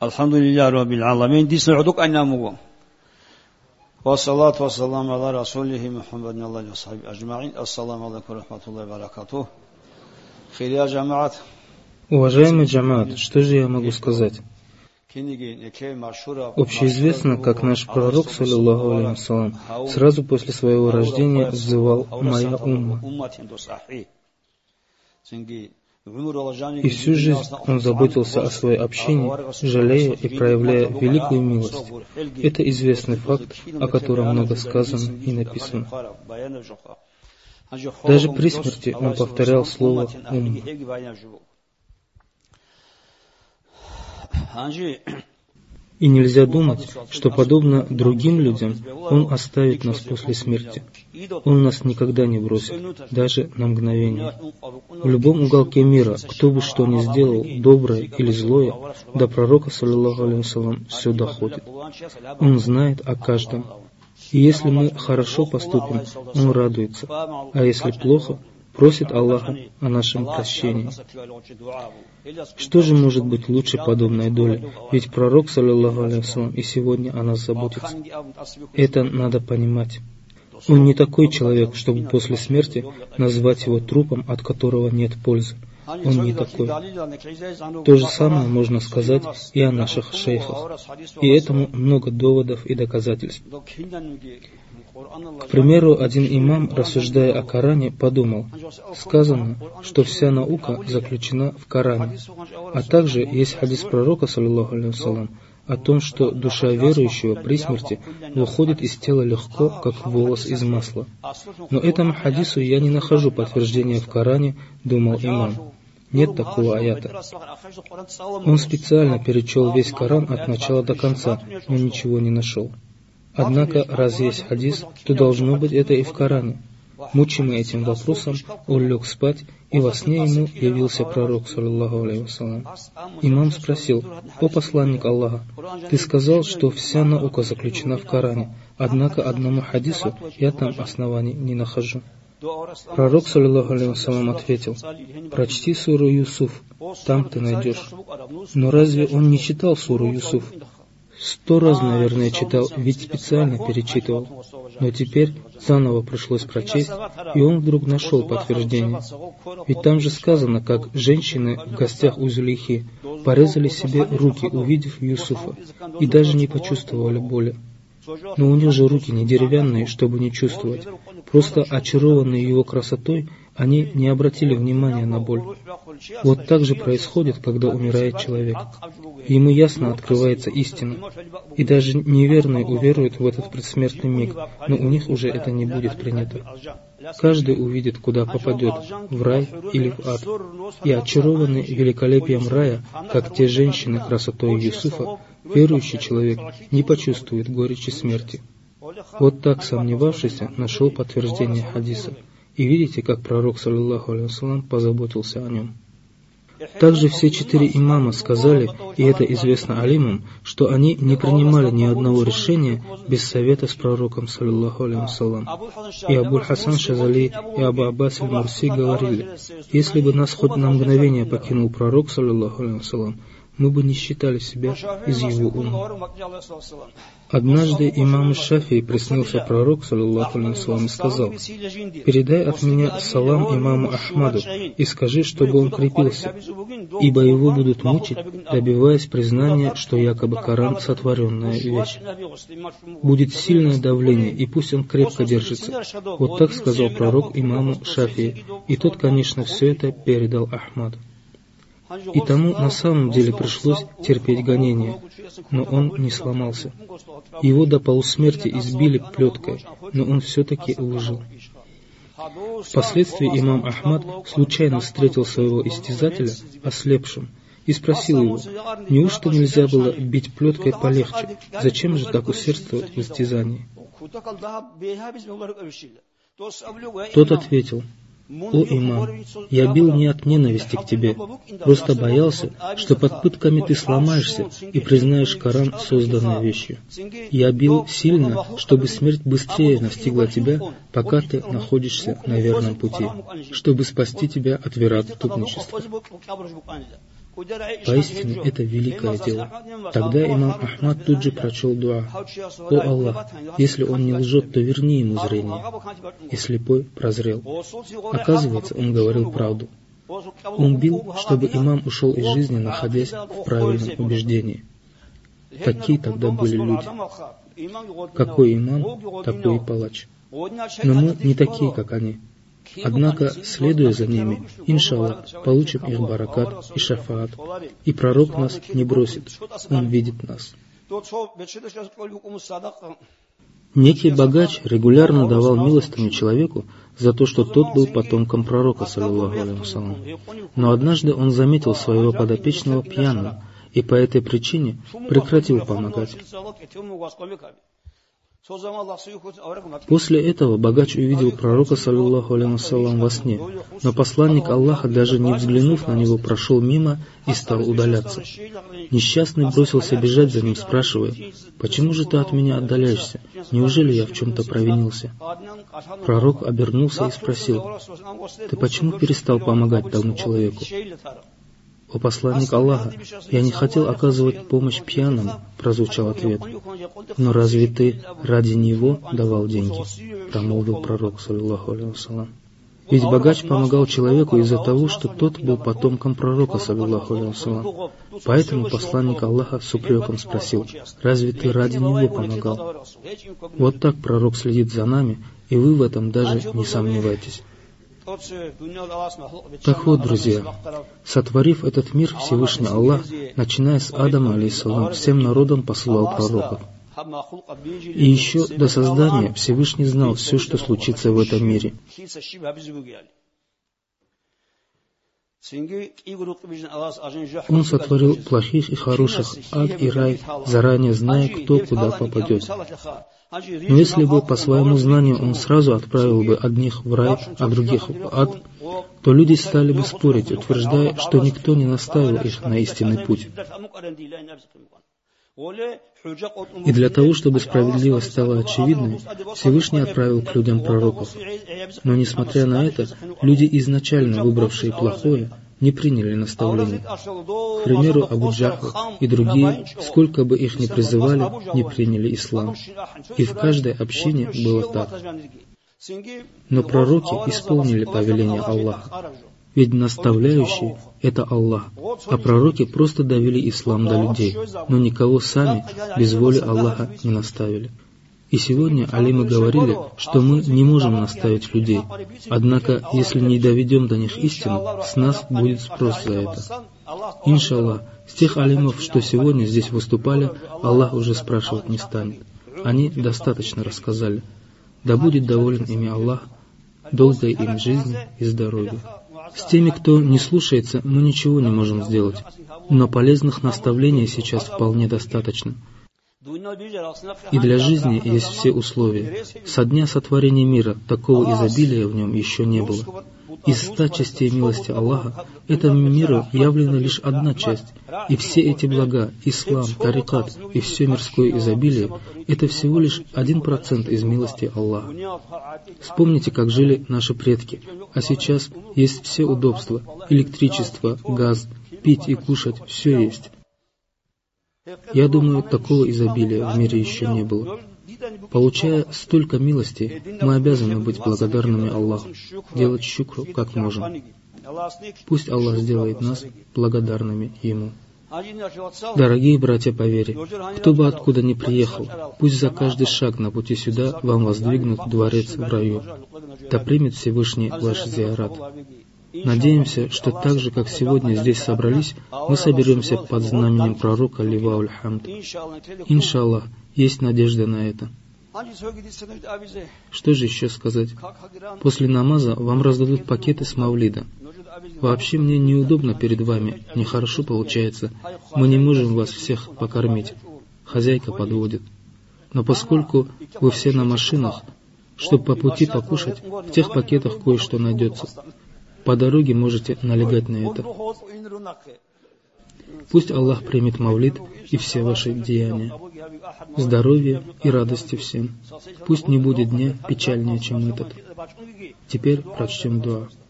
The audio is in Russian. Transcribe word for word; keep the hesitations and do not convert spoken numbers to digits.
Alhamdulillah Rabbil Alamin. Disna'uduk annamugu. Wa salatu wa salamu ala rasulihi Muhammadin Allahi wa sahibi ajma'in. Ассаламу алейкум ва рахматуллахи ва баракатух. Хирия джамаат. Уважаемый джамаат, что же я могу сказать? Общеизвестно, как наш пророк, саллаллаху алейхи вассалям, сразу после своего рождения взывал «Моя умма». И всю жизнь он заботился о своей общине, жалея и проявляя великую милость. Это известный факт, о котором много сказано и написано. Даже при смерти он повторял слово «умма». И нельзя думать, что, подобно другим людям, Он оставит нас после смерти. Он нас никогда не бросит, даже на мгновение. В любом уголке мира, кто бы что ни сделал, доброе или злое, до пророка, саллаллаху алейхи вассалям, все доходит. Он знает о каждом. И если мы хорошо поступим, Он радуется, а если плохо, просит Аллаха о нашем прощении. Что же может быть лучше подобной доли? Ведь пророк, саллаллаху алейхи вассалям, и сегодня о нас заботится. Это надо понимать. Он не такой человек, чтобы после смерти назвать его трупом, от которого нет пользы. Он не такой. То же самое можно сказать и о наших шейхах. И этому много доводов и доказательств. К примеру, один имам, рассуждая о Коране, подумал: сказано, что вся наука заключена в Коране. А также есть хадис пророка, саллаллаху алейхи вассалям, о том, что душа верующего при смерти выходит из тела легко, как волос из масла. Но этому хадису я не нахожу подтверждения в Коране, думал имам. Нет такого аята. Он специально перечел весь Коран от начала до конца, но ничего не нашел. Однако, раз есть хадис, то должно быть это и в Коране. Мучимый этим вопросом, он лег спать, и во сне ему явился пророк, саллаллаху алейхи вассалям. Имам спросил: «О посланник Аллаха, ты сказал, что вся наука заключена в Коране, однако одному хадису я там оснований не нахожу». Пророк, саллаллаху алейхи вассалям, ответил: «Прочти суру Юсуф, там ты найдешь». Но разве он не читал суру Юсуф? Сто раз, наверное, читал, ведь специально перечитывал. Но теперь заново пришлось прочесть, и он вдруг нашел подтверждение. Ведь там же сказано, как женщины в гостях у Зулейхи порезали себе руки, увидев Юсуфа, и даже не почувствовали боли. Но у них же руки не деревянные, чтобы не чувствовать. Просто очарованные его красотой, они не обратили внимания на боль. Вот так же происходит, когда умирает человек. Ему ясно открывается истина. И даже неверные уверуют в этот предсмертный миг, но у них уже это не будет принято. Каждый увидит, куда попадет, в рай или в ад. И очарованный великолепием рая, как те женщины красотой Юсуфа, верующий человек не почувствует горечи смерти. Вот так сомневавшийся нашел подтверждение хадиса. И видите, как пророк, саллаллаху алейхи вассалям, позаботился о нем. Также все четыре имама сказали, и это известно алимам, что они не принимали ни одного решения без совета с пророком, саллаллаху алейхи вассалям. И Абуль-Хасан Шазали и Абу Аббас аль-Мурси говорили: если бы нас хоть на мгновение покинул пророк, саллаллаху алейхи вассалям, мы бы не считали себя из его ума. Однажды имаму Шафии приснился пророк, саллаллаху алейхи вассалям, и сказал: «Передай от меня салам имаму Ахмаду и скажи, чтобы он крепился, ибо его будут мучить, добиваясь признания, что якобы Коран сотворенная вещь. Будет сильное давление, и пусть он крепко держится». Вот так сказал пророк имаму Шафии, и тот, конечно, все это передал Ахмаду. И тому на самом деле пришлось терпеть гонения, но он не сломался. Его до полусмерти избили плеткой, но он все-таки выжил. Впоследствии имам Ахмад случайно встретил своего истязателя ослепшим и спросил его: неужто нельзя было бить плеткой полегче? Зачем же так усердствовать в истязании? Тот ответил: «О имам, я бил не от ненависти к тебе, просто боялся, что под пытками ты сломаешься и признаешь Коран созданной вещью. Я бил сильно, чтобы смерть быстрее настигла тебя, пока ты находишься на верном пути, чтобы спасти тебя от вероотступничества». Поистине, это великое дело. Тогда имам Ахмад тут же прочел дуа: «О Аллах, если он не лжет, то верни ему зрение». И слепой прозрел. Оказывается, он говорил правду. Он бил, чтобы имам ушел из жизни, находясь в правильном убеждении. Такие тогда были люди. Какой имам, такой и палач. Но мы не такие, как они. Однако, следуя за ними, иншаллах, получим их баракат и шафаат. И пророк нас не бросит, он видит нас. Некий богач регулярно давал милостыню человеку за то, что тот был потомком пророка, саллаллаху алейхи вассалям. Но однажды он заметил своего подопечного пьяным, и по этой причине прекратил помогать. После этого богач увидел пророка, саллаллаху алейхи вассалям, во сне, но посланник Аллаха, даже не взглянув на него, прошел мимо и стал удаляться. Несчастный бросился бежать за ним, спрашивая: «Почему же ты от меня отдаляешься? Неужели я в чем-то провинился?» Пророк обернулся и спросил: «Ты почему перестал помогать тому человеку?» «О посланник Аллаха, я не хотел оказывать помощь пьяному», — прозвучал ответ. «Но разве ты ради него давал деньги?» — промолвил пророк, саллаллаху алейхи вассалям. Ведь богач помогал человеку из-за того, что тот был потомком пророка, саллаллаху алейхи вассалям. Поэтому посланник Аллаха с упреком спросил: «Разве ты ради него помогал?» Вот так пророк следит за нами, и вы в этом даже не сомневайтесь. Так вот, друзья, сотворив этот мир, Всевышний Аллах, начиная с Адама, алейхиссалам, всем народам посылал пророков. И еще до создания Всевышний знал все, что случится в этом мире. Он сотворил плохих и хороших, ад и рай, заранее зная, кто куда попадет. Но если бы по своему знанию он сразу отправил бы одних в рай, а других в ад, то люди стали бы спорить, утверждая, что никто не наставил их на истинный путь. И для того, чтобы справедливость стала очевидной, Всевышний отправил к людям пророков. Но несмотря на это, люди, изначально выбравшие плохое, не приняли наставления. К примеру, Абу Джахл и другие, сколько бы их ни призывали, не приняли ислам. И в каждой общине было так. Но пророки исполнили повеление Аллаха. Ведь наставляющий — это Аллах, а пророки просто довели ислам до людей, но никого сами без воли Аллаха не наставили. И сегодня алимы говорили, что мы не можем наставить людей, однако, если не доведем до них истину, с нас будет спрос за это. Иншаллах, с тех алимов, что сегодня здесь выступали, Аллах уже спрашивать не станет. Они достаточно рассказали. Да будет доволен ими Аллах, долгой им жизни и здоровья. С теми, кто не слушается, мы ничего не можем сделать, но полезных наставлений сейчас вполне достаточно. И для жизни есть все условия. Со дня сотворения мира такого изобилия в нем еще не было. Из ста частей милости Аллаха этому миру явлена лишь одна часть, и все эти блага, ислам, тарикат и все мирское изобилие — это всего лишь один процент из милости Аллаха. Вспомните, как жили наши предки, а сейчас есть все удобства, электричество, газ, пить и кушать — все есть. Я думаю, такого изобилия в мире еще не было. Получая столько милости, мы обязаны быть благодарными Аллаху, делать шукру как можем. Пусть Аллах сделает нас благодарными Ему. Дорогие братья по вере, кто бы откуда ни приехал, пусть за каждый шаг на пути сюда вам воздвигнут дворец в раю. Да примет Всевышний ваш зиарат. Надеемся, что так же, как сегодня здесь собрались, мы соберемся под знаменем пророка Ливауль Хамд. Иншаллах, есть надежда на это. Что же еще сказать? После намаза вам раздадут пакеты с мавлида. Вообще мне неудобно перед вами, нехорошо получается. Мы не можем вас всех покормить. Хозяйка подводит. Но поскольку вы все на машинах, чтобы по пути покушать, в тех пакетах кое-что найдется. По дороге можете налегать на это. Пусть Аллах примет мавлид и все ваши деяния. Здоровья и радости всем. Пусть не будет дня печальнее, чем этот. Теперь прочтем дуа.